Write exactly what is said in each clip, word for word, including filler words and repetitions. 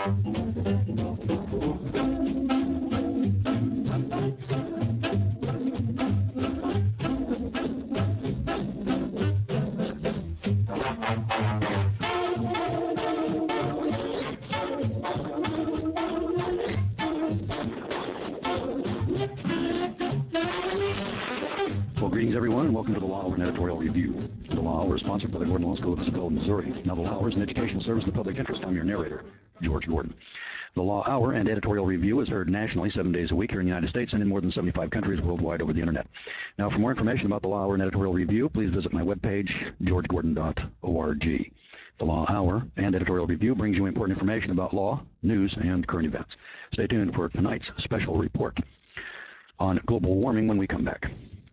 Well, greetings, everyone, and welcome to the Law Hour and Editorial Review. The Law Hour is sponsored by the Gordon Law School of Isabella, Missouri. Now, the Law Hour is an educational service in the public interest. I'm your narrator, George Gordon. The Law Hour and Editorial Review is heard nationally seven days a week here in the United States and in more than seventy-five countries worldwide over the Internet. Now, for more information about the Law Hour and Editorial Review, please visit my webpage, george gordon dot org. The Law Hour and Editorial Review brings you important information about law, news, and current events. Stay tuned for tonight's special report on global warming when we come back.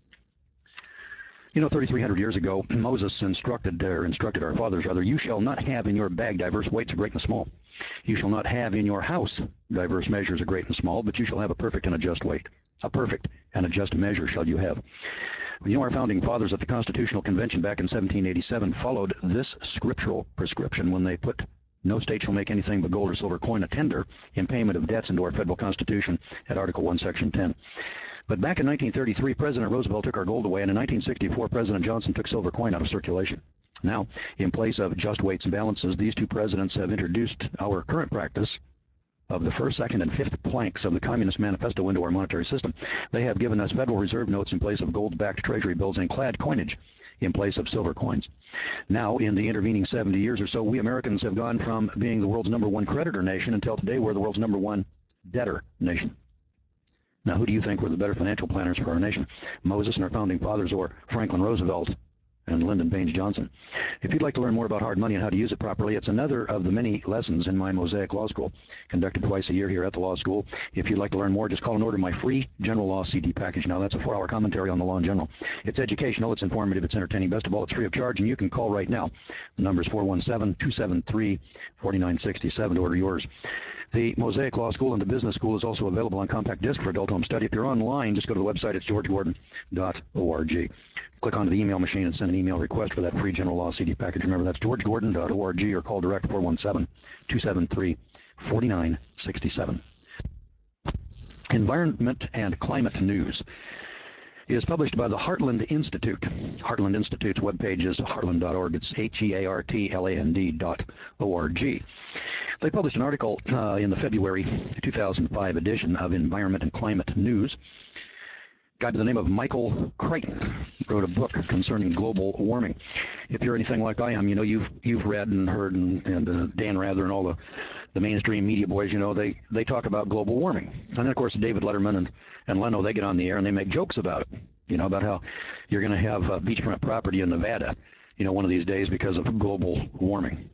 You know, thirty-three hundred years ago, Moses instructed, or instructed our fathers, rather, you shall not have in your bag diverse weights of great and small. You shall not have in your house diverse measures of great and small, but you shall have a perfect and a just weight. A perfect and a just measure shall you have. You know, our founding fathers at the Constitutional Convention back in seventeen eighty-seven followed this scriptural prescription when they put no state shall make anything but gold or silver coin a tender in payment of debts into our federal Constitution at Article one, Section ten. But back in nineteen thirty-three, President Roosevelt took our gold away, and in nineteen sixty-four, President Johnson took silver coin out of circulation. Now, in place of just weights and balances, these two presidents have introduced our current practice of the first, second, and fifth planks of the Communist Manifesto into our monetary system. They have given us Federal Reserve notes in place of gold-backed Treasury bills and clad coinage in place of silver coins. Now, in the intervening seventy years or so, we Americans have gone from being the world's number one creditor nation until today we're the world's number one debtor nation. Now, who do you think were the better financial planners for our nation? Moses and our founding fathers, or Franklin Roosevelt and Lyndon Baines Johnson? If you'd like to learn more about hard money and how to use it properly, it's another of the many lessons in my Mosaic Law School, conducted twice a year here at the law school. If you'd like to learn more, just call and order my free General Law C D package. Now, that's a four-hour commentary on the law in general. It's educational, it's informative, it's entertaining. Best of all, it's free of charge, and you can call right now. The number is four one seven, two seven three, four nine six seven to order yours. The Mosaic Law School and the Business School is also available on compact disc for adult home study. If you're online, just go to the website. It's george gordon dot org. Click onto the email machine and send an email request for that free General Law C D package. Remember, that's george gordon dot org, or call direct four one seven, two seven three, four nine six seven. Environment and Climate News is published by the Heartland Institute. Heartland Institute's webpage is heartland dot org. It's H E A R T L A N D dot O R G. They published an article uh, in the February two thousand five edition of Environment and Climate News. A guy by the name of Michael Crichton wrote a book concerning global warming. If you're anything like I am, you know, you've you've read and heard, and, and uh, Dan Rather and all the, the mainstream media boys, you know, they, they talk about global warming. And then, of course, David Letterman and, and Leno, they get on the air and they make jokes about it, you know, about how you're going to have uh, beachfront property in Nevada, you know, one of these days because of global warming.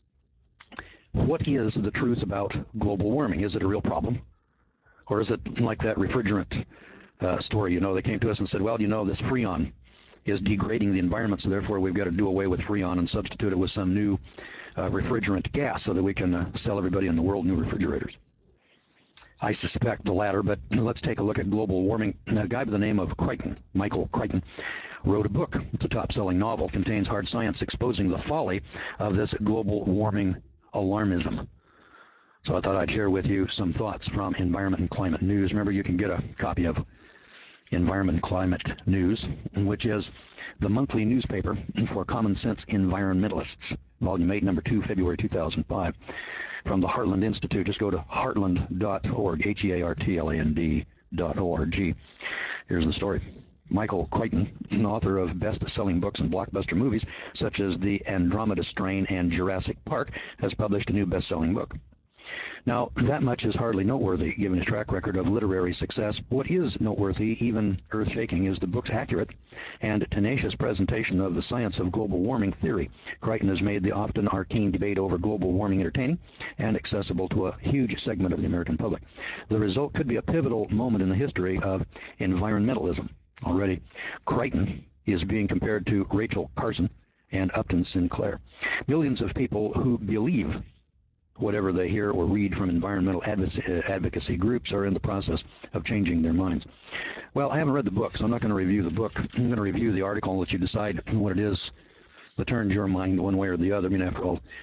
What is the truth about global warming? Is it a real problem? Or is it like that refrigerant Uh, story? You know, they came to us and said, well, you know, this Freon is degrading the environment, so therefore we've got to do away with Freon and substitute it with some new uh, refrigerant gas so that we can uh, sell everybody in the world new refrigerators. I suspect the latter, but let's take a look at global warming. A guy by the name of Crichton, Michael Crichton, wrote a book. It's a top-selling novel. It contains hard science exposing the folly of this global warming alarmism. So I thought I'd share with you some thoughts from Environment and Climate News. Remember, you can get a copy of Environment and Climate News, which is the monthly newspaper for common sense environmentalists. Volume eight, number two, February two thousand five, from the Heartland Institute. Just go to heartland dot org, H E A R T L A N D dot O R G. Here's the story. Michael Crichton, author of best-selling books and blockbuster movies such as The Andromeda Strain and Jurassic Park, has published a new best-selling book. Now, that much is hardly noteworthy, given his track record of literary success. What is noteworthy, even earth-shaking, is the book's accurate and tenacious presentation of the science of global warming theory. Crichton has made the often arcane debate over global warming entertaining and accessible to a huge segment of the American public. The result could be a pivotal moment in the history of environmentalism. Already, Crichton is being compared to Rachel Carson and Upton Sinclair. Millions of people who believe whatever they hear or read from environmental advocacy groups are in the process of changing their minds. Well, I haven't read the book, so I'm not going to review the book. I'm going to review the article and let you decide what it is that turns your mind one way or the other. I mean, after all,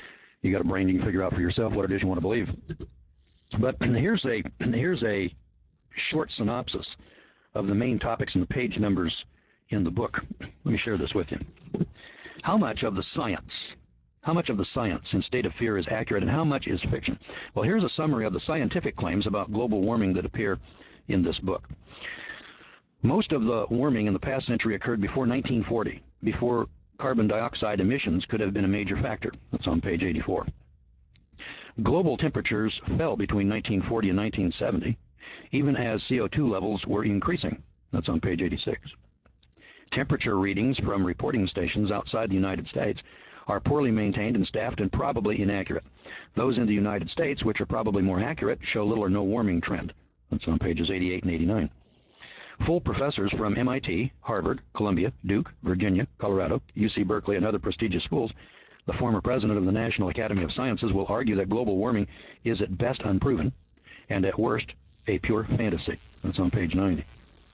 You got a brain, you can figure out for yourself what it is you want to believe. But here's a here's a short synopsis of the main topics and the page numbers in the book. Let me share this with you. How much of the science, how much of the science in State of Fear is accurate and how much is fiction? Well, here's a summary of the scientific claims about global warming that appear in this book. Most of the warming in the past century occurred before nineteen forty, before carbon dioxide emissions could have been a major factor. That's on page eighty-four. Global temperatures fell between nineteen forty and nineteen seventy, even as C O two levels were increasing. That's on page eighty-six. Temperature readings from reporting stations outside the United States are poorly maintained and staffed and probably inaccurate. Those in the United States, which are probably more accurate, show little or no warming trend. That's on pages eighty-eight and eighty-nine. Full professors from M I T, Harvard, Columbia, Duke, Virginia, Colorado, U C Berkeley, and other prestigious schools, the former president of the National Academy of Sciences, will argue that global warming is at best unproven and at worst a pure fantasy. That's on page ninety.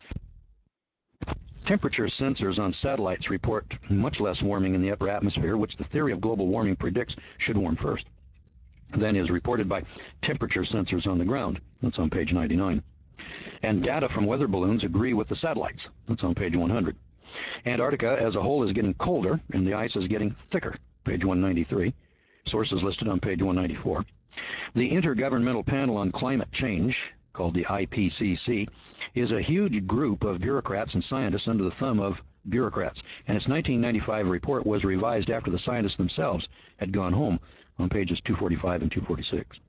Temperature sensors on satellites report much less warming in the upper atmosphere, which the theory of global warming predicts should warm first, than is reported by temperature sensors on the ground. That's on page ninety-nine. And data from weather balloons agree with the satellites. That's on page one hundred. Antarctica as a whole is getting colder, and the ice is getting thicker. Page one ninety-three. Sources listed on page one ninety-four. The Intergovernmental Panel on Climate Change, called the I P C C, is a huge group of bureaucrats and scientists under the thumb of bureaucrats, and its nineteen ninety-five report was revised after the scientists themselves had gone home on pages two forty-five and two forty-six.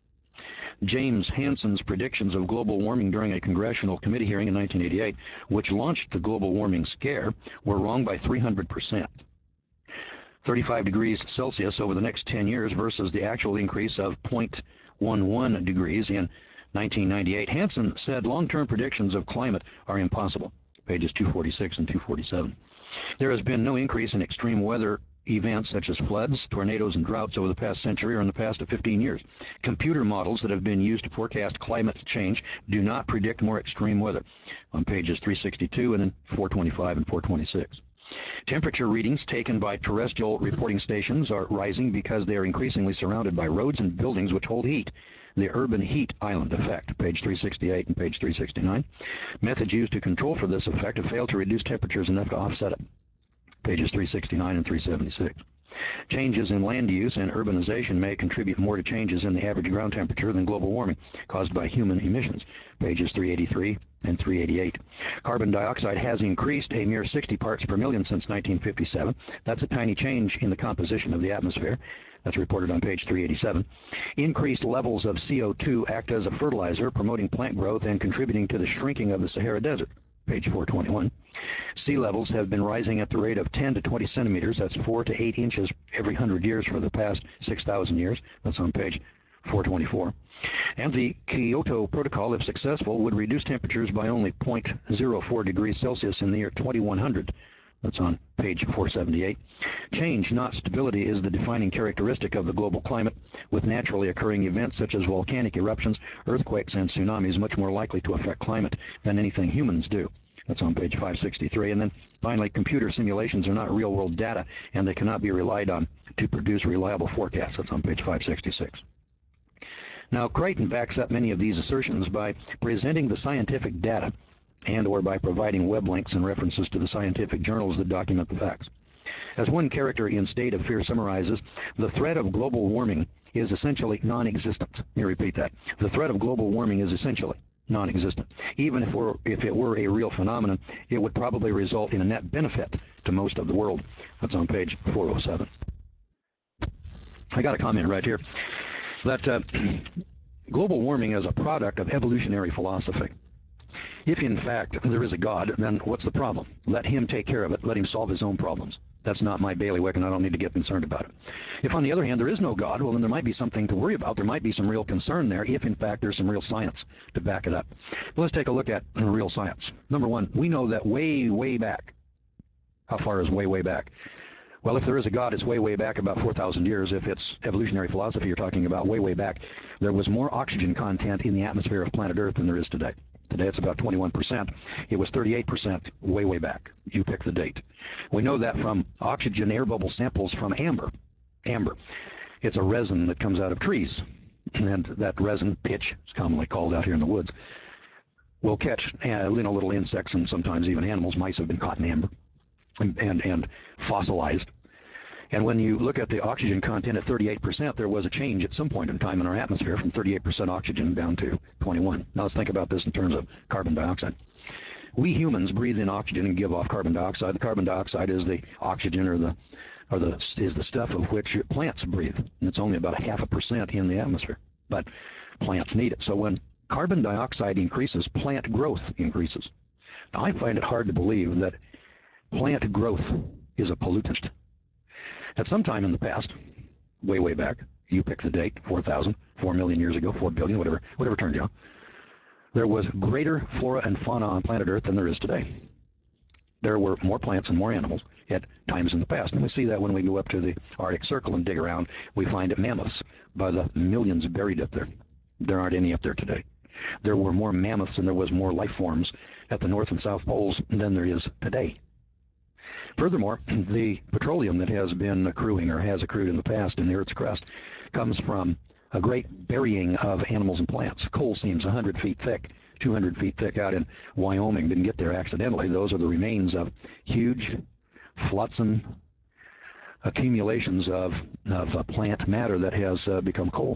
James Hansen's predictions of global warming during a congressional committee hearing in nineteen eighty-eight, which launched the global warming scare, were wrong by three hundred percent. thirty-five degrees Celsius over the next ten years versus the actual increase of zero point one one degrees in nineteen ninety-eight. Hansen said long-term predictions of climate are impossible. Pages two forty-six and two forty-seven. There has been no increase in extreme weather events such as floods, tornadoes, and droughts over the past century or in the past fifteen years. Computer models that have been used to forecast climate change do not predict more extreme weather. On pages three sixty-two and then four twenty-five and four twenty-six. Temperature readings taken by terrestrial reporting stations are rising because they are increasingly surrounded by roads and buildings which hold heat. The urban heat island effect, page three sixty-eight and page three sixty-nine. Methods used to control for this effect have failed to reduce temperatures enough to offset it. Pages three sixty-nine and three seventy-six. Changes in land use and urbanization may contribute more to changes in the average ground temperature than global warming caused by human emissions. Pages three eighty-three and three eighty-eight. Carbon dioxide has increased a mere sixty parts per million since nineteen fifty-seven. That's a tiny change in the composition of the atmosphere. That's reported on page three eighty-seven. Increased levels of C O two act as a fertilizer, promoting plant growth and contributing to the shrinking of the Sahara Desert. Page four twenty-one. Sea levels have been rising at the rate of ten to twenty centimeters. That's four to eight inches every one hundred years for the past six thousand years. That's on page four twenty-four. And the Kyoto Protocol, if successful, would reduce temperatures by only zero point zero four degrees Celsius in the year twenty-one hundred. That's on page four seventy-eight. Change, not stability, is the defining characteristic of the global climate, with naturally occurring events such as volcanic eruptions, earthquakes, and tsunamis much more likely to affect climate than anything humans do. That's on page five sixty-three. And then finally, computer simulations are not real-world data, and they cannot be relied on to produce reliable forecasts. That's on page five sixty-six. Now, Crichton backs up many of these assertions by presenting the scientific data and or by providing web links and references to the scientific journals that document the facts. As one character in State of Fear summarizes, the threat of global warming is essentially non-existent. Let me repeat that. The threat of global warming is essentially non-existent. Even if, we're, if it were a real phenomenon, it would probably result in a net benefit to most of the world. That's on page four oh seven. I got a comment right here that uh, global warming is a product of evolutionary philosophy. If, in fact, there is a God, then what's the problem? Let him take care of it. Let him solve his own problems. That's not my bailiwick, and I don't need to get concerned about it. If, on the other hand, there is no God, well, then there might be something to worry about. There might be some real concern there if, in fact, there's some real science to back it up. But let's take a look at real science. Number one, we know that way, way back. How far is way, way back? Well, if there is a God, it's way, way back about four thousand years. If it's evolutionary philosophy you're talking about, way, way back, there was more oxygen content in the atmosphere of planet Earth than there is today. Today it's about twenty-one percent. It was thirty-eight percent way, way back. You pick the date. We know that from oxygen air bubble samples from amber. Amber. It's a resin that comes out of trees. And that resin, pitch, is commonly called out here in the woods, will catch uh, you know, little insects and sometimes even animals. Mice have been caught in amber and, and, and fossilized. And when you look at the oxygen content at thirty-eight percent, there was a change at some point in time in our atmosphere from thirty-eight percent oxygen down to twenty-one. Now let's think about this in terms of carbon dioxide. We humans breathe in oxygen and give off carbon dioxide. The carbon dioxide is the oxygen or the or the is the stuff of which plants breathe. And it's only about a half a percent in the atmosphere, but plants need it. So when carbon dioxide increases, plant growth increases. Now I find it hard to believe that plant growth is a pollutant. At some time in the past, way, way back, you pick the date, four thousand, four million years ago, four billion, whatever, whatever turns you on, there was greater flora and fauna on planet Earth than there is today. There were more plants and more animals at times in the past. And we see that when we go up to the Arctic Circle and dig around, we find mammoths by the millions buried up there. There aren't any up there today. There were more mammoths and there was more life forms at the North and South Poles than there is today. Furthermore, the petroleum that has been accruing or has accrued in the past in the Earth's crust comes from a great burying of animals and plants. Coal seams one hundred feet thick, two hundred feet thick out in Wyoming. Didn't get there accidentally. Those are the remains of huge, flotsam accumulations of, of uh, plant matter that has uh, become coal.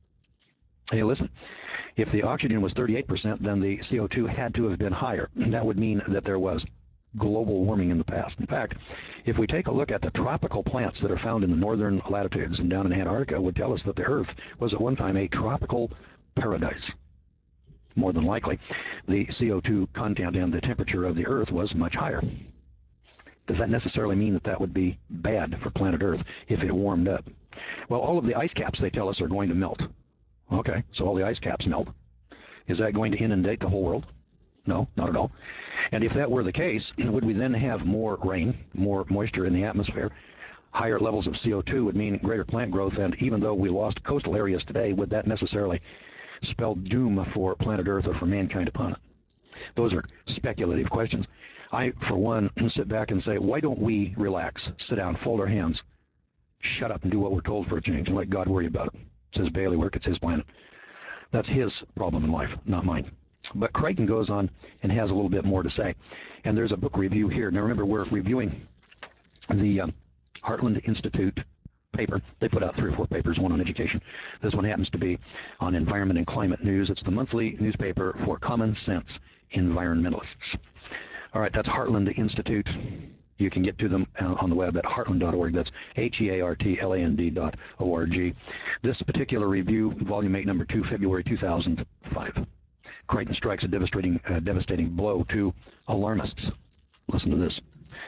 Hey, listen, if the oxygen was thirty-eight percent, then the C O two had to have been higher. That would mean that there was global warming in the past. In fact, if we take a look at the tropical plants that are found in the northern latitudes and down in Antarctica, it would tell us that the Earth was at one time a tropical paradise. More than likely, the C O two content and the temperature of the Earth was much higher. Does that necessarily mean that that would be bad for planet Earth if it warmed up? Well, all of the ice caps, they tell us, are going to melt. Okay, so all the ice caps melt. Is that going to inundate the whole world? No, not at all. And if that were the case, would we then have more rain, more moisture in the atmosphere? Higher levels of C O two would mean greater plant growth, and even though we lost coastal areas today, would that necessarily spell doom for planet Earth or for mankind upon it? Those are speculative questions. I, for one, sit back and say, why don't we relax, sit down, fold our hands, shut up and do what we're told for a change, and let God worry about it? It's his bailiwick, it's his planet. That's his problem in life, not mine. But Crichton goes on and has a little bit more to say. And there's a book review here. Now remember, we're reviewing the um, Heartland Institute paper. They put out three or four papers, one on education. This one happens to be on environment and climate news. It's the monthly newspaper for common sense environmentalists. All right, that's Heartland Institute. You can get to them on the web at heartland dot org. That's H E A R T L A N D dot O R G. This particular review, Volume eight, Number two, February two thousand five. Crichton strikes a devastating, uh, devastating blow to alarmists. Listen to this.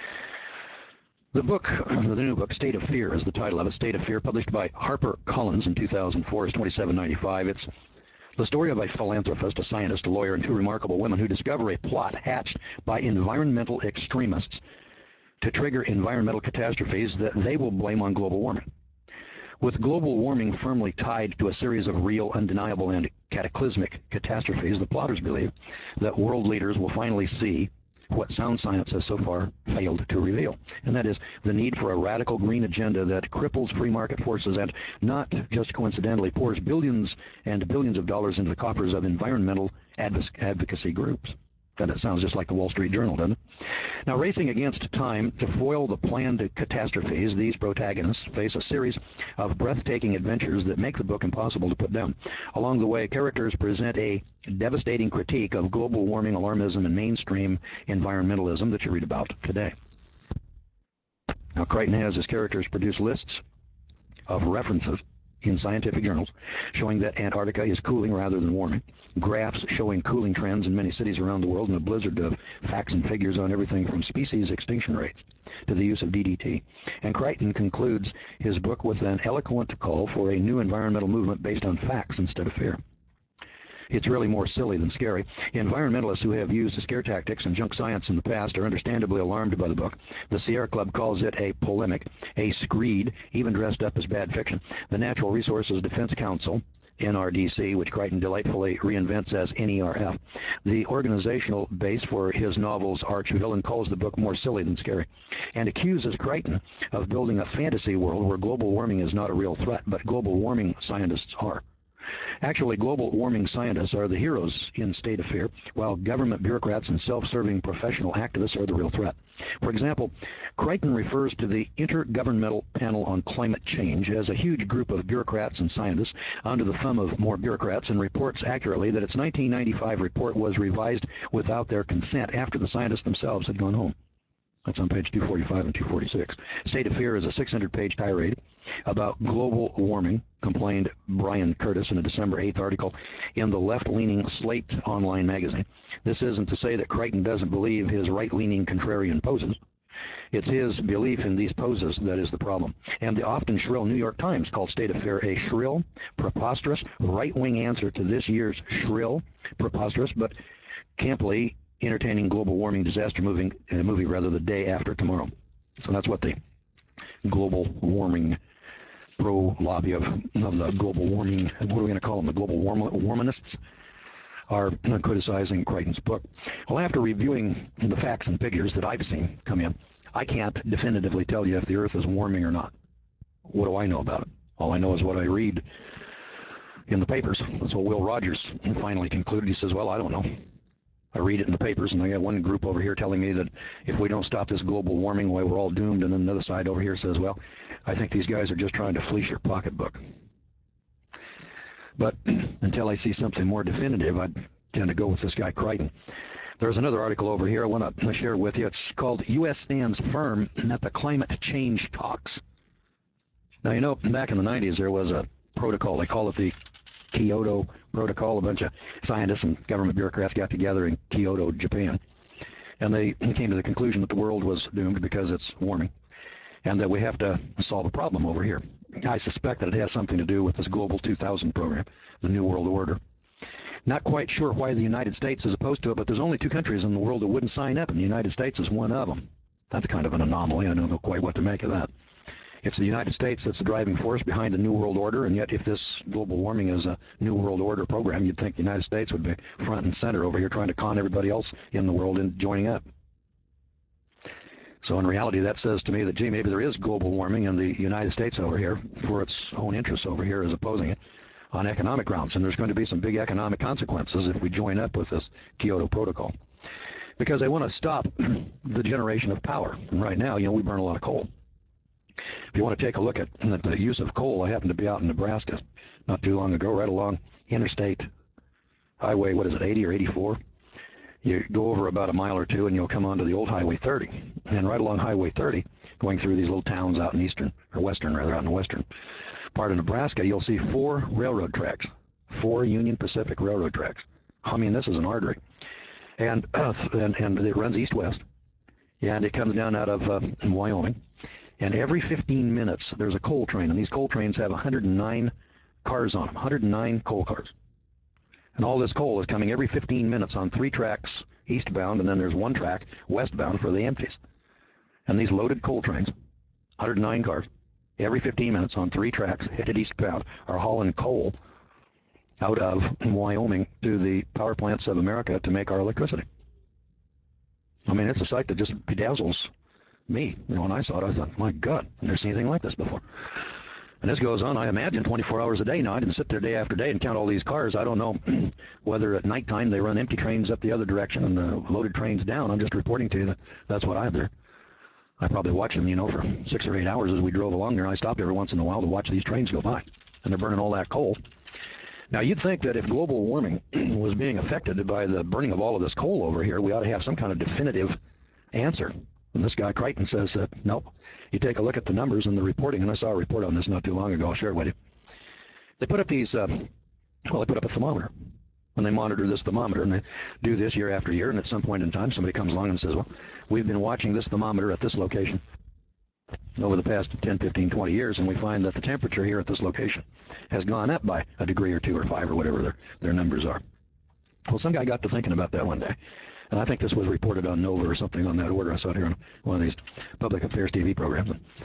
The book, the new book, State of Fear is the title of it. State of Fear, published by HarperCollins in two thousand four, is twenty-seven ninety-five. It's the story of a philanthropist, a scientist, a lawyer, and two remarkable women who discover a plot hatched by environmental extremists to trigger environmental catastrophes that they will blame on global warming. With global warming firmly tied to a series of real, undeniable, and cataclysmic catastrophes, the plotters believe that world leaders will finally see what sound science has so far failed to reveal, and that is the need for a radical green agenda that cripples free market forces and, not just coincidentally, pours billions and billions of dollars into the coffers of environmental advocacy groups. That sounds just like the Wall Street Journal, doesn't it? Now, racing against time to foil the planned catastrophes, these protagonists face a series of breathtaking adventures that make the book impossible to put down. Along the way, characters present a devastating critique of global warming, alarmism, and mainstream environmentalism that you read about today. Now, Crichton has his characters produce lists of references in scientific journals showing that Antarctica is cooling rather than warming, graphs showing cooling trends in many cities around the world, and a blizzard of facts and figures on everything from species extinction rates to the use of D D T. And Crichton concludes his book with an eloquent call for a new environmental movement based on facts instead of fear. It's really more silly than scary. Environmentalists who have used scare tactics and junk science in the past are understandably alarmed by the book. The Sierra Club calls it a polemic, a screed, even dressed up as bad fiction. The Natural Resources Defense Council N R D C, which Crichton delightfully reinvents as N E R F. The organizational base for his novel's arch-villain calls the book more silly than scary, and accuses Crichton of building a fantasy world where global warming is not a real threat, but global warming scientists are. Actually, global warming scientists are the heroes in state of fear, while government bureaucrats and self-serving professional activists are the real threat. For example, Crichton refers to the Intergovernmental Panel on Climate Change as a huge group of bureaucrats and scientists under the thumb of more bureaucrats, and reports accurately that its nineteen ninety-five report was revised without their consent after the scientists themselves had gone home. That's on page two forty-five and two forty-six. State of Fear is a six hundred page tirade about global warming, complained Brian Curtis in a December eighth article in the left-leaning Slate online magazine. This isn't to say that Crichton doesn't believe his right-leaning contrarian poses. It's his belief in these poses that is the problem. And the often shrill New York Times called State of Fear a shrill, preposterous, right-wing answer to this year's shrill, preposterous, but camply entertaining global warming disaster moving, uh, movie rather the day after tomorrow. So that's what the global warming pro lobby of, of the global warming, what are we going to call them, the global warm, warminists, are criticizing Crichton's book. Well, after reviewing the facts and figures that I've seen come in, I can't definitively tell you if the Earth is warming or not. What do I know about it? All I know is what I read in the papers. That's what Will Rogers finally concluded. He says, well, I don't know. I read it in the papers, and I got one group over here telling me that if we don't stop this global warming, why we're all doomed, and then another side over here says, well, I think these guys are just trying to fleece your pocketbook. But until I see something more definitive, I tend to go with this guy Crichton. There's another article over here I want to share with you. It's called U S Stands Firm at the Climate Change Talks. Now, you know, back in the nineties, there was a protocol. They call it the Kyoto Protocol. A bunch of scientists and government bureaucrats got together in Kyoto, Japan, and they came to the conclusion that the world was doomed because it's warming, and that we have to solve a problem over here. I suspect that it has something to do with this Global two thousand program, the New World Order. Not quite sure why the United States is opposed to it, but there's only two countries in the world that wouldn't sign up, and the United States is one of them. That's kind of an anomaly. I don't know quite what to make of that. It's the United States that's the driving force behind the New World Order, and yet if this global warming is a New World Order program, you'd think the United States would be front and center over here trying to con everybody else in the world into joining up. So in reality, that says to me that, gee, maybe there is global warming, and the United States over here, for its own interests over here, is opposing it on economic grounds. And there's going to be some big economic consequences if we join up with this Kyoto Protocol, because they want to stop the generation of power. And right now, you know, we burn a lot of coal. If you want to take a look at the use of coal, I happened to be out in Nebraska not too long ago, right along Interstate Highway, what is it, eighty or eighty-four? You go over about a mile or two and you'll come onto the old Highway thirty. And right along Highway thirty, going through these little towns out in eastern, or western rather, out in the western part of Nebraska, you'll see four railroad tracks, four Union Pacific railroad tracks. I mean, this is an artery. And, uh, and, and it runs east-west, and it comes down out of uh, Wyoming. And every fifteen minutes, there's a coal train, and these coal trains have one hundred nine cars on them, one hundred nine coal cars. And all this coal is coming every fifteen minutes on three tracks eastbound, and then there's one track westbound for the empties. And these loaded coal trains, one hundred nine cars, every fifteen minutes on three tracks headed eastbound, are hauling coal out of Wyoming to the power plants of America to make our electricity. I mean, it's a sight that just bedazzles me. You know, when I saw it, I thought, my God, I've never seen anything like this before. And this goes on, I imagine, twenty-four hours a day now. I didn't sit there day after day and count all these cars. I don't know whether at nighttime they run empty trains up the other direction and the loaded trains down. I'm just reporting to you that that's what I have there. I probably watched them, you know, for six or eight hours as we drove along there. I stopped every once in a while to watch these trains go by. And they're burning all that coal. Now, you'd think that if global warming was being affected by the burning of all of this coal over here, we ought to have some kind of definitive answer. And this guy Crichton says that, nope, you take a look at the numbers and the reporting, and I saw a report on this not too long ago, I'll share it with you. They put up these, uh, well, they put up a thermometer, and they monitor this thermometer, and they do this year after year, and at some point in time, somebody comes along and says, well, we've been watching this thermometer at this location over the past ten, fifteen, twenty years, and we find that the temperature here at this location has gone up by a degree or two or five or whatever their, their numbers are. Well, some guy got to thinking about that one day. And I think this was reported on Nova or something on that order. I saw it here on one of these public affairs T V programs.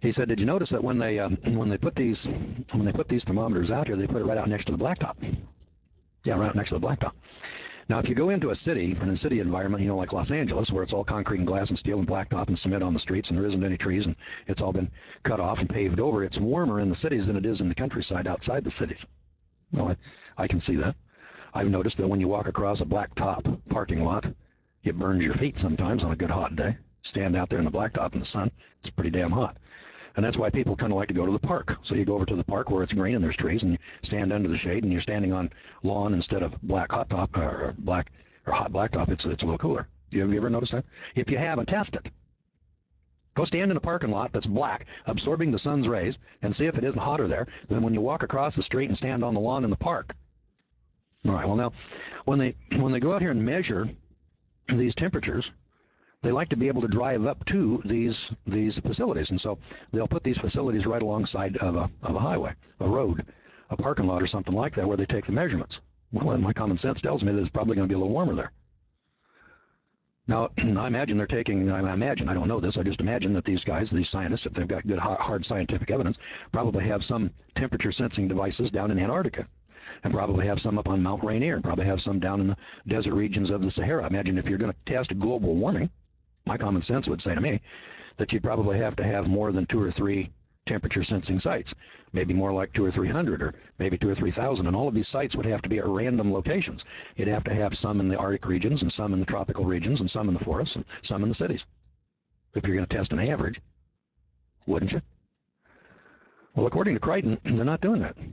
He said, "Did you notice that when they um, when they put these when they put these thermometers out here, they put it right out next to the blacktop? Yeah, right next to the blacktop. Now, if you go into a city, in a city environment, you know, like Los Angeles, where it's all concrete and glass and steel and blacktop and cement on the streets, and there isn't any trees, and it's all been cut off and paved over, it's warmer in the cities than it is in the countryside outside the cities. Well, I, I can see that. I've noticed that when you walk across a blacktop parking lot, it burns your feet sometimes on a good hot day. Stand out there in the blacktop in the sun, it's pretty damn hot. And that's why people kind of like to go to the park. So you go over to the park where it's green and there's trees, and you stand under the shade, and you're standing on lawn instead of black hot top or black or hot blacktop. It's it's a little cooler. You, have you ever noticed that? If you haven't, test it. Go stand in a parking lot that's black, absorbing the sun's rays, and see if it isn't hotter there than when you walk across the street and stand on the lawn in the park. All right. Well, now, when they when they go out here and measure these temperatures, they like to be able to drive up to these these facilities, and so they'll put these facilities right alongside of a of a highway, a road, a parking lot, or something like that, where they take the measurements. Well, my common sense tells me that it's probably going to be a little warmer there. Now, I imagine they're taking, I imagine, I don't know this, I just imagine that these guys, these scientists, if they've got good hard scientific evidence, probably have some temperature sensing devices down in Antarctica, and probably have some up on Mount Rainier, and probably have some down in the desert regions of the Sahara. I imagine if you're going to test global warming, my common sense would say to me that you'd probably have to have more than two or three temperature sensing sites, maybe more like two or three hundred, or maybe two or three thousand, and all of these sites would have to be at random locations. You'd have to have some in the Arctic regions, and some in the tropical regions, and some in the forests, and some in the cities. If you're going to test an average, wouldn't you? Well, according to Crichton, they're not doing that.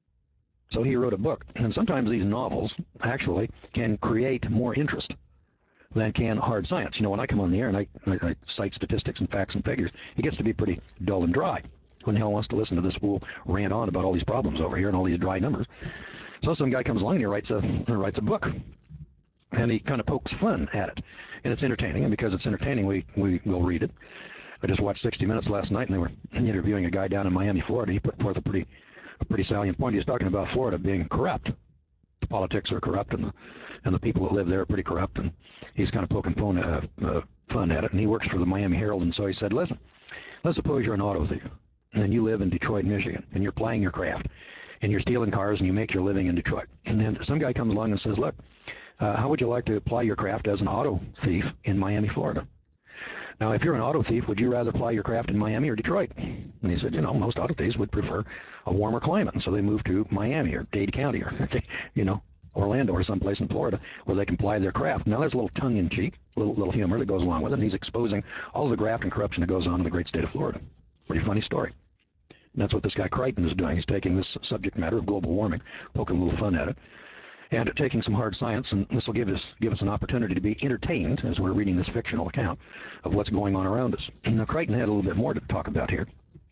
So he wrote a book, and sometimes these novels actually can create more interest than can hard science. You know, when I come on the air and I, I, I cite statistics and facts and figures, it gets to be pretty dull and dry. Who in the hell wants to listen to this fool rant on about all these problems over here and all these dry numbers? So some guy comes along and he writes a, he writes a book. And he kind of pokes fun at it. And it's entertaining, and because it's entertaining, we, we will read it. I just watched sixty minutes last night, and they were interviewing a guy down in Miami, Florida. He put forth a pretty, a pretty salient point. He was talking about Florida being corrupt. The politics are corrupt, and the, and the people that live there are pretty corrupt, and he's kind of poking fun, uh, uh, fun at it, and he works for the Miami Herald, and so he said, listen, let's suppose you're an auto thief, and you live in Detroit, Michigan, and you're plying your craft, and you're stealing cars, and you make your living in Detroit, and then some guy comes along and says, look, uh, how would you like to ply your craft as an auto thief in Miami, Florida? Now, if you're an auto thief, would you rather ply your craft in Miami or Detroit? And he said, you know, most auto thieves would prefer a warmer climate, and so they move to Miami or Dade County or, you know, Orlando or someplace in Florida where they can ply their craft. Now, there's a little tongue-in-cheek, a little, little humor that goes along with it, and he's exposing all of the graft and corruption that goes on in the great state of Florida. Pretty funny story. And that's what this guy Crichton is doing. He's taking this subject matter of global warming, poking a little fun at it, and taking some hard science, and this will give us give us an opportunity to be entertained as we're reading this fictional account of what's going on around us. Now, Crichton had a little bit more to talk about here.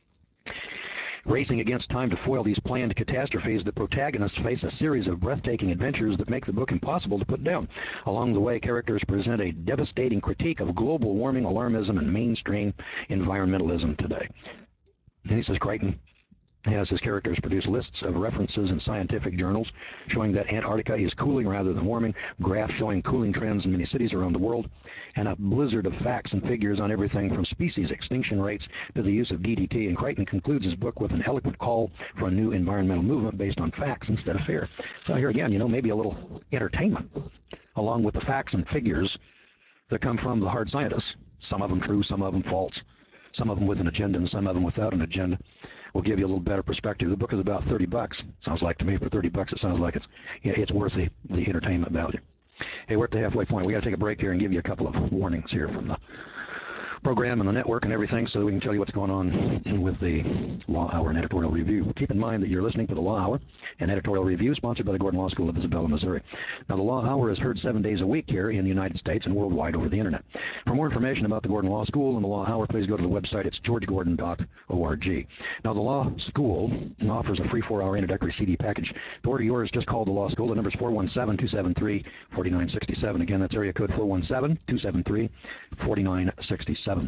Racing against time to foil these planned catastrophes, the protagonists face a series of breathtaking adventures that make the book impossible to put down. Along the way, characters present a devastating critique of global warming, alarmism, and mainstream environmentalism today. And he says Crichton has his characters produce lists of references in scientific journals showing that Antarctica is cooling rather than warming, graphs showing cooling trends in many cities around the world, and a blizzard of facts and figures on everything from species extinction rates to the use of D D T. And Crichton concludes his book with an eloquent call for a new environmental movement based on facts instead of fear. So here again, you know, maybe a little entertainment along with the facts and figures that come from the hard scientists, some of them true, some of them false, some of them with an agenda and some of them without an agenda. Will give you a little better perspective. The book is about thirty bucks. Sounds like to me for thirty bucks. It sounds like it's yeah, it's worth the, the entertainment value. Hey, we're at the halfway point. We got to take a break here and give you a couple of warnings here from the program and the network and everything, so that we can tell you what's going on with the Law Hour and Editorial Review. Keep in mind that you're listening to the Law Hour and Editorial Review, sponsored by the Gordon Law School of Isabella, Missouri. Now, the Law Hour is heard seven days a week here in the United States and worldwide over the Internet. For more information about the Gordon Law School and the Law Hour, please go to the website. It's george gordon dot org. Now, the Law School offers a free four-hour introductory C D package. To order yours, just call the Law School. The number is four one seven, two seven three, four nine six seven. Again, that's area code four one seven, two seven three, four nine six seven.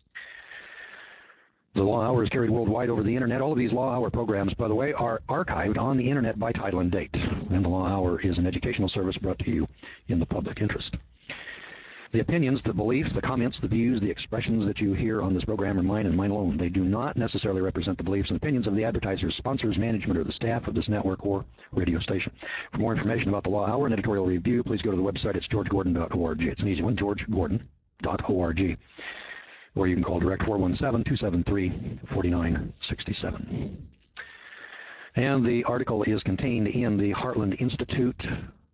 The Law Hour is carried worldwide over the Internet. All of these Law Hour programs, by the way, are archived on the Internet by title and date. And the Law Hour is an educational service brought to you in the public interest. The opinions, the beliefs, the comments, the views, the expressions that you hear on this program are mine and mine alone. They do not necessarily represent the beliefs and opinions of the advertisers, sponsors, management, or the staff of this network or radio station. For more information about the Law Hour and editorial review, please go to the website. It's george gordon dot org. It's an easy one, george gordon dot org. Or you can call direct four one seven, two seven three, four nine six seven. And the article is contained in the Heartland Institute,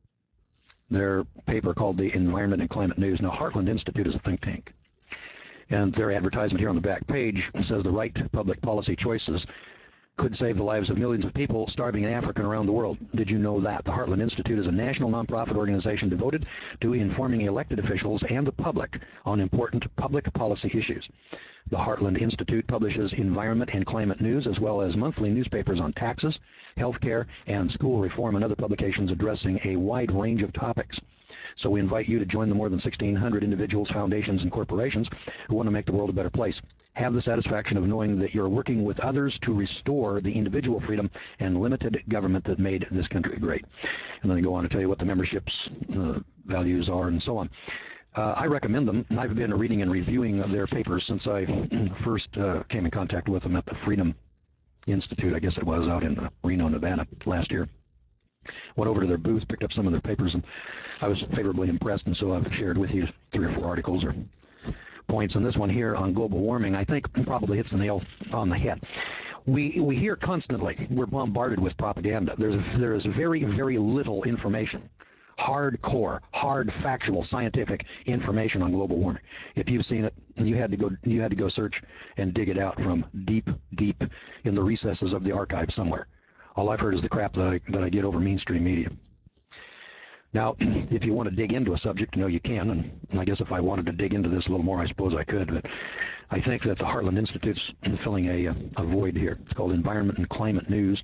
their paper called the Environment and Climate News. Now, Heartland Institute is a think tank. And their advertisement here on the back page says the right public policy choices could save the lives of millions of people starving in Africa and around the world. Did you know that? The Heartland Institute is a national nonprofit organization devoted to informing elected officials and the public on important public policy issues. The Heartland Institute publishes environment and climate news, as well as monthly newspapers on taxes, healthcare, and school reform, and other publications addressing a wide range of topics. So we invite you to join the more than sixteen hundred individuals, foundations, and corporations who want to make the world a better place. Have the satisfaction of knowing that you're working with others to restore the individual freedom and limited government that made this country great. And then they go on to tell you what the membership's uh, values are and so on. Uh, I recommend them. I've been reading and reviewing their papers since I first uh, came in contact with them at the Freedom Institute, I guess it was, out in uh, Reno, Nevada last year. Went over to their booth, picked up some of their papers, and I was favorably impressed, and so I've shared with you three or four articles or points. And this one here on global warming, I think, probably hits the nail on the head. We we hear constantly, we're bombarded with propaganda. There's there is very, very little information, hardcore, hard, factual, scientific information on global warming. If you've seen it, you had to go you had to go search and dig it out from deep, deep in the recesses of the archive somewhere. All I've heard is the crap that I that I get over mainstream media. Now, if you want to dig into a subject, you know you can, and I guess if I wanted to dig into this a little more, I suppose I could, but I think that the Heartland Institute's filling a, a void here. It's called Environment and Climate News.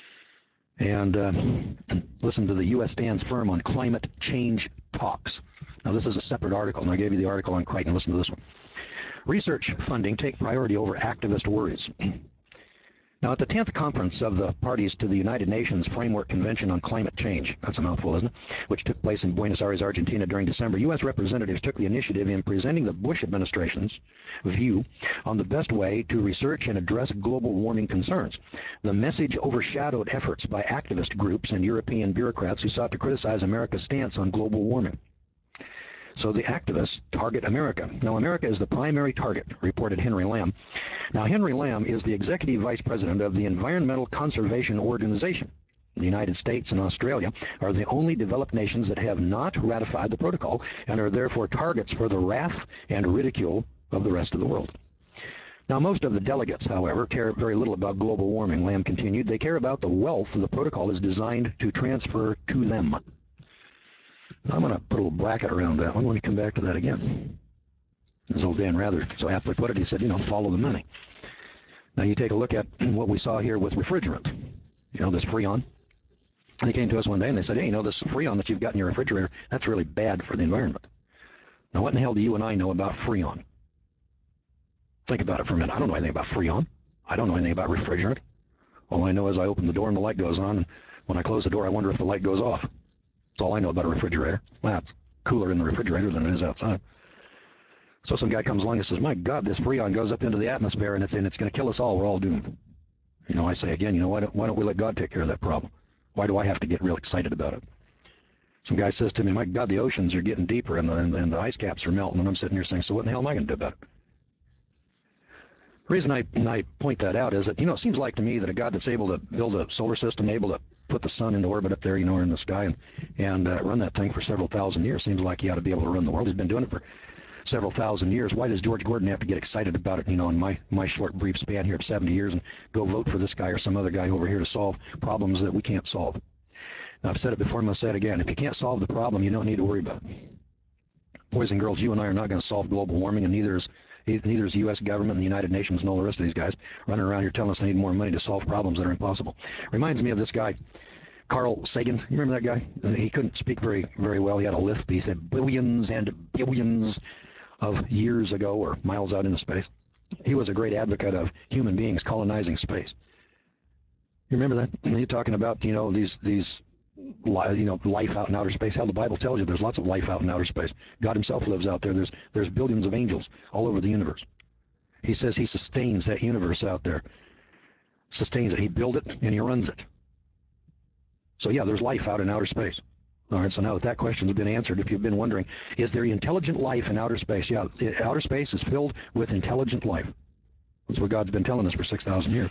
And uh, listen to the U S stands firm on climate change talks. Now, this is a separate article, and I gave you the article on Crichton. Listen to this one. Research funding take priority over activist worries. Now, at the tenth conference of the parties to the United Nations Framework Convention on Climate Change, that's a mouthful, isn't it, which took place in Buenos Aires, Argentina during December, U S representatives took the initiative in presenting the Bush administration's view on the best way to research and address global warming concerns. The message overshadowed efforts by activist groups and European bureaucrats who sought to criticize America's stance on global warming. So the activists target America. Now, America is the primary target, reported Henry Lamb. Now, Henry Lamb is the executive vice president of the Environmental Conservation Organization. The United States and Australia are the only developed nations that have not ratified the protocol and are therefore targets for the wrath and ridicule of the rest of the world. Now, most of the delegates, however, care very little about global warming, Lamb continued. They care about the wealth the protocol is designed to transfer to them. I'm going to put a little bracket around that one when we come back to that again. As old Dan Rather so aptly put it, he said, you know, follow the money. Now you take a look at what we saw here with refrigerant, you know, this Freon. And they came to us one day and they said, hey, you know, this Freon that you've got in your refrigerator, that's really bad for the environment. Now what in the hell do you and I know about Freon? Think about it for a minute. I don't know anything about Freon. I don't know anything about refrigerant. All I know is I open the door and the light goes on, and when I close the door, I wonder if the light goes off. That's all I know about a refrigerator. Well, it's cooler in the refrigerator than it is outside. So some guy comes along and says, my God, this Freon goes up into the atmosphere and it's, and it's going to kill us all. We're all doomed. You know, I say again, you know, why don't, why don't we let God take care of that problem? Why do I have to get real excited about it? Some guy says to me, my God, the oceans are getting deeper and the, and the, and the ice caps are melting. And I'm sitting here saying, so what in the hell am I going to do about it? The reason I, I point that out is that, you know, it seems like to me that a God that's able to build a solar system, able to put the sun into orbit up there, you know, or in the sky, and, and uh, run that thing for several thousand years, seems like he ought to be able to run the world. He's been doing it for several thousand years. Why does George Gordon have to get excited about it, you know, in my, my short, brief span here of seventy years and go vote for this guy or some other guy over here to solve problems that we can't solve? Now, I've said it before, I'm going to say it again. If you can't solve the problem, you don't need to worry about it. Boys and girls, you and I are not going to solve global warming, and neither is neither is the U S government and the United Nations and all the rest of these guys running around here telling us they need more money to solve problems that are impossible. Reminds me of this guy, Carl Sagan. You remember that guy? He couldn't speak very, very well. He had a lisp. He said billions and billions of years ago, or miles out into space. He was a great advocate of human beings colonizing space. You remember that? You're talking about, you know, these these you know, life out in outer space. Hell, the Bible tells you there's lots of life out in outer space. God himself lives out there. There's there's billions of angels all over the universe. He says he sustains that universe out there. Sustains it. He built it and he runs it. So yeah, there's life out in outer space. All right, so now that that question has been answered, if you've been wondering, is there intelligent life in outer space? Yeah, outer space is filled with intelligent life. That's what God's been telling us for six thousand years.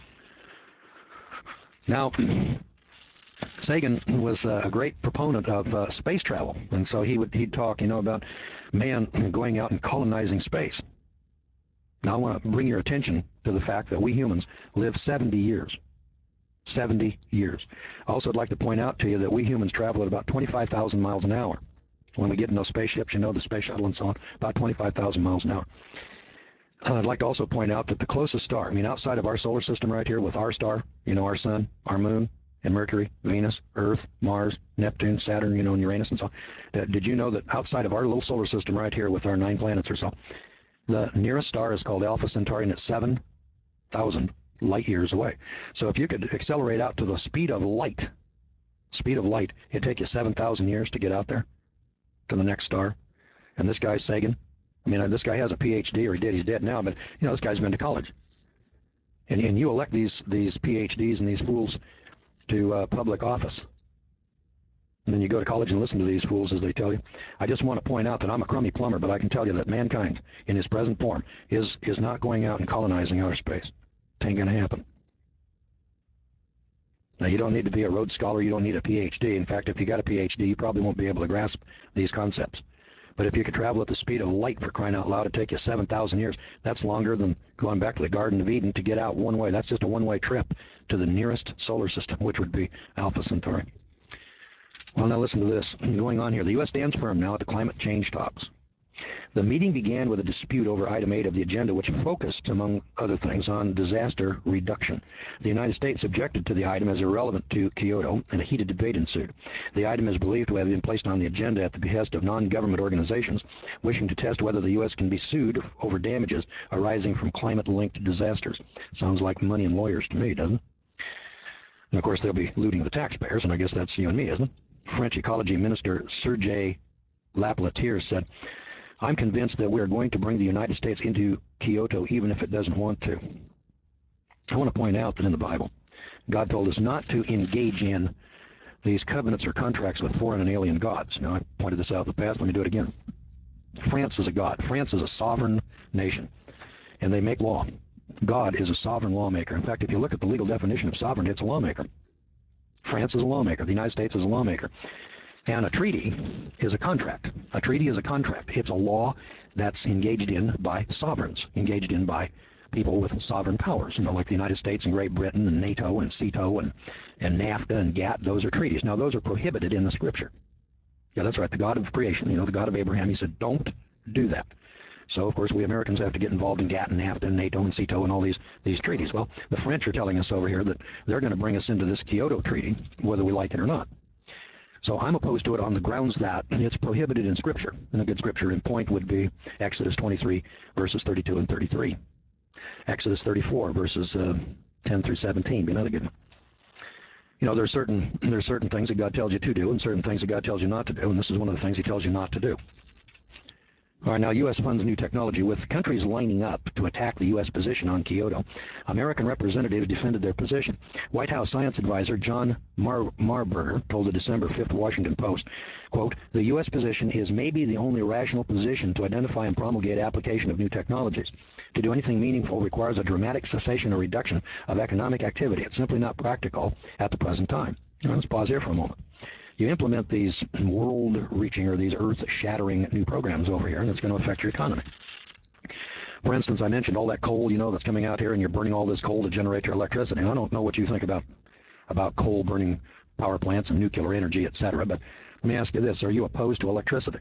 Now, Sagan was a great proponent of uh, space travel, and so he would he'd talk, you know, about man going out and colonizing space. Now, I want to bring your attention to the fact that we humans live seventy years. seventy years. Also, I'd like to point out to you that we humans travel at about twenty-five thousand miles an hour. When we get in those spaceships, you know, the space shuttle and so on, about twenty-five thousand miles an hour. And I'd like to also point out that the closest star, I mean, outside of our solar system right here with our star, you know, our sun, our moon, and Mercury, Venus, Earth, Mars, Neptune, Saturn, you know, and Uranus and so on. Did you know that outside of our little solar system right here with our nine planets or so, the nearest star is called Alpha Centauri, and it's seven thousand light years away. So if you could accelerate out to the speed of light, speed of light, it'd take you seven thousand years to get out there to the next star. And this guy, Sagan, I mean, this guy has a P H D, or he did, he's dead now, but, you know, this guy's been to college. And, and you elect these, these P H Ds and these fools to uh, public office. And then you go to college and listen to these fools as they tell you. I just want to point out that I'm a crummy plumber, but I can tell you that mankind, in its present form, is, is not going out and colonizing outer space. It ain't going to happen. Now, you don't need to be a Rhodes Scholar. You don't need a P H D. In fact, if you got a P H D, you probably won't be able to grasp these concepts. But if you could travel at the speed of light, for crying out loud, it'd take you seven thousand years. That's longer than going back to the Garden of Eden to get out one way. That's just a one-way trip to the nearest solar system, which would be Alpha Centauri. Well, now listen to this. Going on here, the U S stands firm now at the climate change talks. The meeting began with a dispute over item eight of the agenda, which focused, among other things, on disaster reduction. The United States objected to the item as irrelevant to Kyoto, and a heated debate ensued. The item is believed to have been placed on the agenda at the behest of non-government organizations wishing to test whether the U S can be sued over damages arising from climate-linked disasters. Sounds like money and lawyers to me, doesn't it? And, of course, they'll be looting the taxpayers, and I guess that's you and me, isn't it? French ecology minister Serge Lapeletier said, I'm convinced that we are going to bring the United States into Kyoto even if it doesn't want to. I want to point out that in the Bible, God told us not to engage in these covenants or contracts with foreign and alien gods. Now, I pointed this out in the past. Let me do it again. France is a god. France is a sovereign nation, and they make law. God is a sovereign lawmaker. In fact, if you look at the legal definition of sovereignty, it's a lawmaker. France is a lawmaker. The United States is a lawmaker. And a treaty is a contract. A treaty is a contract. It's a law that's engaged in by sovereigns, engaged in by people with sovereign powers, you know, like the United States and Great Britain and NATO and CETO and, and NAFTA and GATT. Those are treaties. Now, those are prohibited in the Scripture. Yeah, that's right. The God of creation, you know, the God of Abraham, he said, don't do that. So, of course, we Americans have to get involved in GATT and NAFTA and NATO and CETO and all these, these treaties. Well, the French are telling us over here that they're going to bring us into this Kyoto Treaty, whether we like it or not. So I'm opposed to it on the grounds that it's prohibited in Scripture. And a good Scripture in point would be Exodus twenty-three, verses thirty-two and thirty-three. Exodus thirty-four, verses uh, ten through seventeen, be another good one. You know, there's certain, there's certain things that God tells you to do and certain things that God tells you not to do, and this is one of the things he tells you not to do. All right, now U S funds new technology. With countries lining up to attack the U S position on Kyoto, American representatives defended their position. White House science advisor John Mar Marburger told the December fifth Washington Post, quote, the U S position is maybe the only rational position to identify and promulgate application of new technologies. To do anything meaningful requires a dramatic cessation or reduction of economic activity. It's simply not practical at the present time. Now, let's pause here for a moment. You implement these world-reaching or these earth-shattering new programs over here, and it's going to affect your economy. For instance, I mentioned all that coal, you know, that's coming out here, and you're burning all this coal to generate your electricity. And I don't know what you think about about coal-burning power plants and nuclear energy, et cetera, but let me ask you this. Are you opposed to electricity?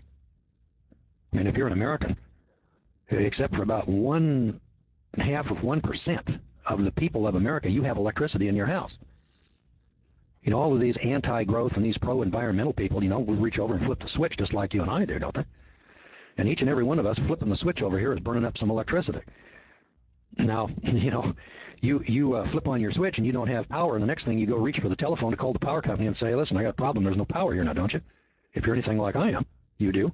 I mean, if you're an American, except for about one half of one percent of the people of America, you have electricity in your house. You know, all of these anti-growth and these pro-environmental people, you know, will reach over and flip the switch just like you and I do, don't they? And each and every one of us flipping the switch over here is burning up some electricity. Now, you know, you, you uh, flip on your switch and you don't have power, and the next thing you go reach for the telephone to call the power company and say, listen, I got a problem, there's no power here now, don't you? If you're anything like I am, you do.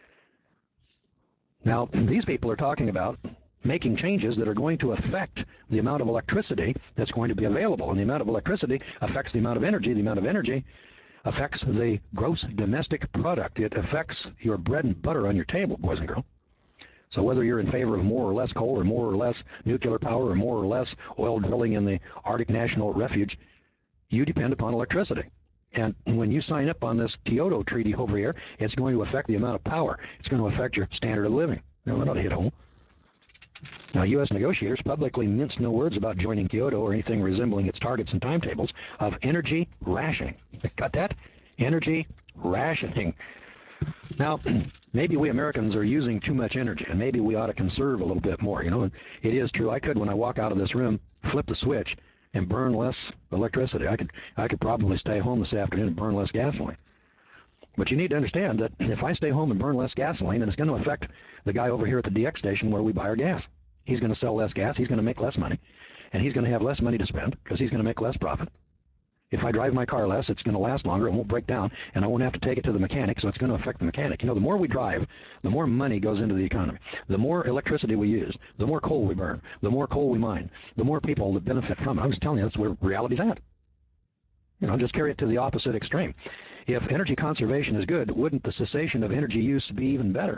Now, these people are talking about making changes that are going to affect the amount of electricity that's going to be available. And the amount of electricity affects the amount of energy. The amount of energy affects the gross domestic product. It affects your bread and butter on your table, boys and girls. So whether you're in favor of more or less coal or more or less nuclear power or more or less oil drilling in the Arctic National Refuge, you depend upon electricity. And when you sign up on this Kyoto Treaty over here, it's going to affect the amount of power. It's going to affect your standard of living. Now, that ought to hit home. Now, U S negotiators publicly minced no words about joining Kyoto or anything resembling its targets and timetables of energy rationing. Got that? Energy rationing. Now, maybe we Americans are using too much energy, and maybe we ought to conserve a little bit more. You know, and it is true. I could, when I walk out of this room, flip the switch and burn less electricity. I could, I could probably stay home this afternoon and burn less gasoline. But you need to understand that if I stay home and burn less gasoline, then it's going to affect the guy over here at the D X station where we buy our gas. He's going to sell less gas. He's going to make less money. And he's going to have less money to spend because he's going to make less profit. If I drive my car less, it's going to last longer. It won't break down, and I won't have to take it to the mechanic, so it's going to affect the mechanic. You know, the more we drive, the more money goes into the economy. The more electricity we use, the more coal we burn, the more coal we mine, the more people that benefit from it. I'm just telling you, that's where reality's at. You know, just carry it to the opposite extreme. If energy conservation is good, wouldn't the cessation of energy use be even better?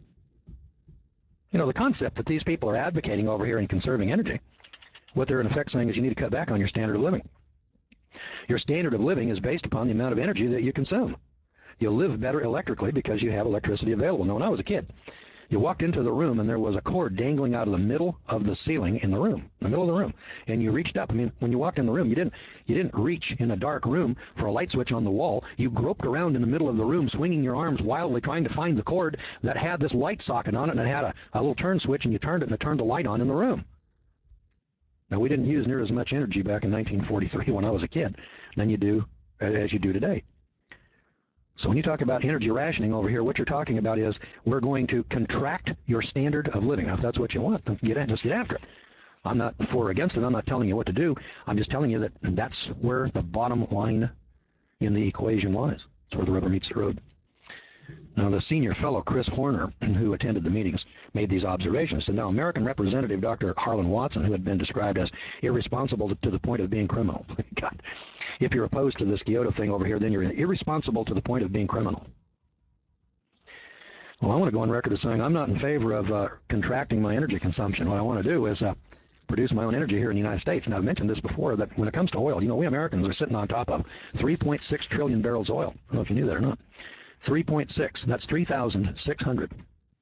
You know, the concept that these people are advocating over here in conserving energy, what they're in effect saying is you need to cut back on your standard of living. Your standard of living is based upon the amount of energy that you consume. You'll live better electrically because you have electricity available. Now, when I was a kid, you walked into the room and there was a cord dangling out of the middle of the ceiling in the room, the middle of the room, and you reached up. I mean, when you walked in the room, you didn't you didn't reach in a dark room for a light switch on the wall. You groped around in the middle of the room, swinging your arms wildly, trying to find the cord that had this light socket on it, and it had a, a little turn switch, and you turned it, and it turned the light on in the room. Now, we didn't use near as much energy back in nineteen forty-three when I was a kid than you do as you do today. So when you talk about energy rationing over here, what you're talking about is we're going to contract your standard of living. Now, if that's what you want, then get, just get after it. I'm not for or against it. I'm not telling you what to do. I'm just telling you that that's where the bottom line in the equation lies. It's where the rubber meets the road. Now, the senior fellow, Chris Horner, who attended the meetings, made these observations. And now, American Representative Doctor Harlan Watson, who had been described as irresponsible to the point of being criminal. God, if you're opposed to this Kyoto thing over here, then you're irresponsible to the point of being criminal. Well, I want to go on record as saying I'm not in favor of uh, contracting my energy consumption. What I want to do is uh, produce my own energy here in the United States. And I've mentioned this before, that when it comes to oil, you know, we Americans are sitting on top of three point six trillion barrels of oil. I don't know if you knew that or not. three point six, that's three thousand six hundred.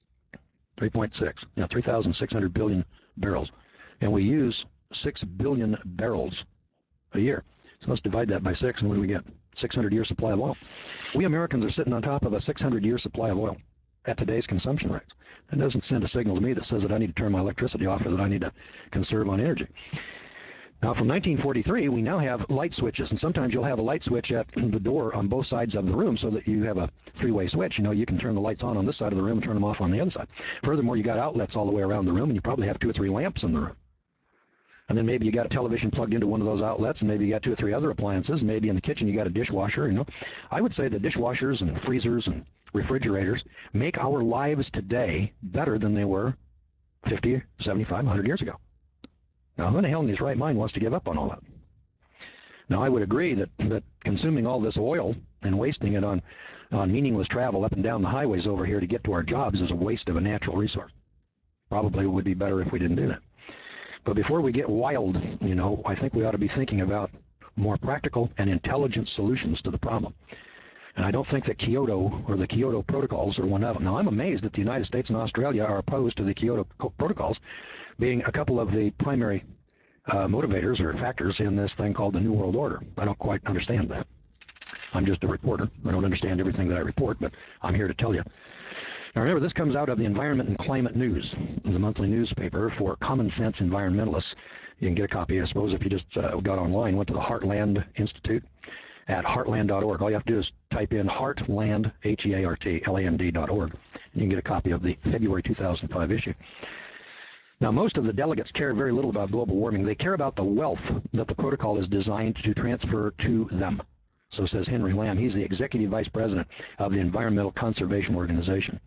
three point six, yeah, three thousand six hundred billion barrels. And we use six billion barrels a year. So let's divide that by six, and what do we get? six hundred year supply of oil. We Americans are sitting on top of a six hundred year supply of oil at today's consumption rates. That doesn't send a signal to me that says that I need to turn my electricity off or that I need to conserve on energy. Now, from nineteen forty-three, we now have light switches, and sometimes you'll have a light switch at the door on both sides of the room so that you have a three-way switch. You know, you can turn the lights on on this side of the room and turn them off on the other side. Furthermore, you got outlets all the way around the room, and you probably have two or three lamps in the room. And then maybe you got a television plugged into one of those outlets, and maybe you got two or three other appliances. Maybe in the kitchen you got a dishwasher. You know, I would say that dishwashers and freezers and refrigerators make our lives today better than they were fifty, seventy-five, one hundred years ago. Now, who in the hell in his right mind wants to give up on all that? Now, I would agree that, that consuming all this oil and wasting it on, on meaningless travel up and down the highways over here to get to our jobs is a waste of a natural resource. Probably it would be better if we didn't do that. But before we get wild, you know, I think we ought to be thinking about more practical and intelligent solutions to the problem. And I don't think that Kyoto or the Kyoto protocols are one of them. Now, I'm amazed that the United States and Australia are opposed to the Kyoto protocols, being a couple of the primary uh, motivators or factors in this thing called the New World Order. I don't quite understand that. I'm just a reporter. I don't understand everything that I report, but I'm here to tell you. Now, remember, this comes out of the Environment and Climate News, the monthly newspaper for common sense environmentalists. You can get a copy, I suppose, if you just uh, got online, went to the Heartland Institute at heartland dot org. All you have to do is type in Heartland, H E A R T L A N D dot org, and you can get a copy of the February two thousand five issue. Now, most of the delegates care very little about global warming. They care about the wealth that the protocol is designed to transfer to them. So says Henry Lamb. He's the executive vice president of the Environmental Conservation Organization.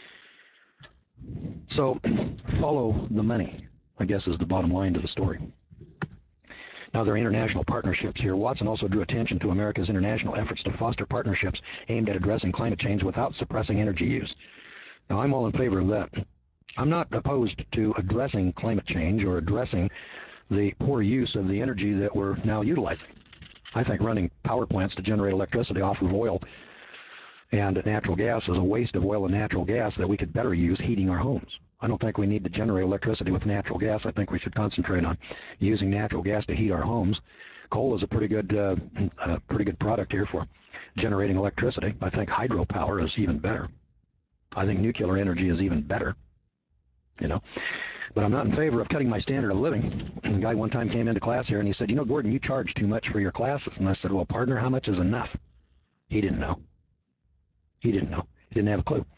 So follow the money, I guess, is the bottom line to the story. Now, there are international partnerships here. Watson also drew attention to America's international efforts to foster partnerships aimed at addressing climate change without suppressing energy use. Now, I'm all in favor of that. I'm not opposed to addressing climate change or addressing the poor use of the energy that we're now utilizing. I think running power plants to generate electricity off of oil and natural gas is a waste of oil and natural gas that we could better use heating our homes. I don't think we need to generate electricity with natural gas. I think we should concentrate on using natural gas to heat our homes. Coal is a pretty good, uh, a pretty good product here for generating electricity. I think hydropower is even better. I think nuclear energy is even better. You know, but I'm not in favor of cutting my standard of living. And the guy one time came into class here and he said, you know, Gordon, you charge too much for your classes. And I said, well, partner, how much is enough? He didn't know. He didn't know. He didn't have a clue.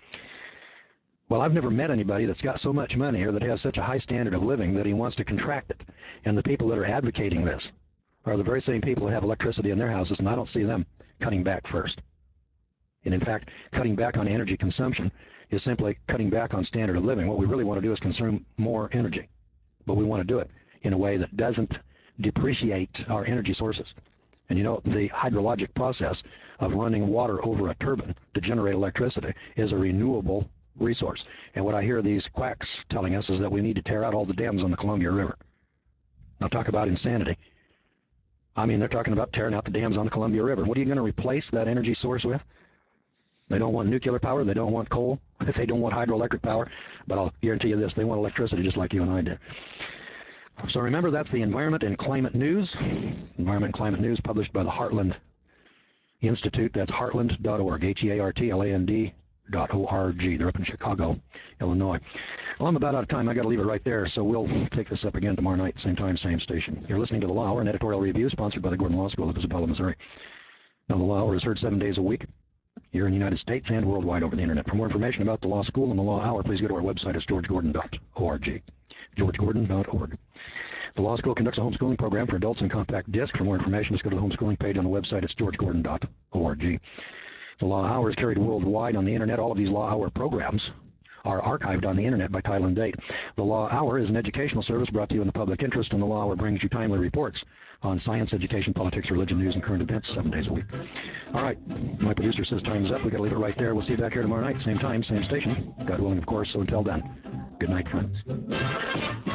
Well, I've never met anybody that's got so much money or that has such a high standard of living that he wants to contract it. And the people that are advocating this are the very same people that have electricity in their houses, and I don't see them cutting back first. And in fact, cutting back on energy consumption is simply cutting back on standard of living. What we really want to do is consume more energy, but we want to do it in a way that doesn't depreciate our energy sources. And you know, the hydrologic process of running water over a turbine to generate electricity is a renewable resource. And what I hear these quacks telling us is that we need to tear out all the dams on the Columbia River. Now talk about insanity. I mean, they're talking about tearing out the dams on the Columbia River. What are you going to replace that energy source with? They don't want nuclear power. They don't want coal. They don't want hydroelectric power. But I'll guarantee you this, they want electricity just like you and I did. So remember, that's the Environment and Climate News. Environment and Climate News published by the Heartland Institute. That's heartland dot org, H E A R T L A N D dot O R G. They're up in Chicago, Illinois. Well, I'm about out of time. I got to leave it right there. So we'll take this up again tomorrow night, same time, same station. You're listening to The Law Hour, an editorial review sponsored by the Gordon Law School of Isabella, Missouri. Now, The Law Hour is heard seven days a week here in the United States and worldwide over the internet. For more information about the Law School and the Law Hour, please go to our website at george gordon dot org. george gordon dot org. The Law School conducts a homeschooling program for adults in compact disc. For more information, just go to the homeschooling page on the website. It's george gordon dot org. The Law Hour is carried worldwide on the internet. All of these Law Hour programs are archived on the internet by title and date. The Law Hour is an educational service brought to you in the public interest, and the Law Hour brings you timely reports on science, education, politics, religion, news, and current events seven days a week. All right, my producer says time is up. We've got to leave it right there. We'll see you back here tomorrow night, same time, same station. God willing, of course. So until then, good night, friends.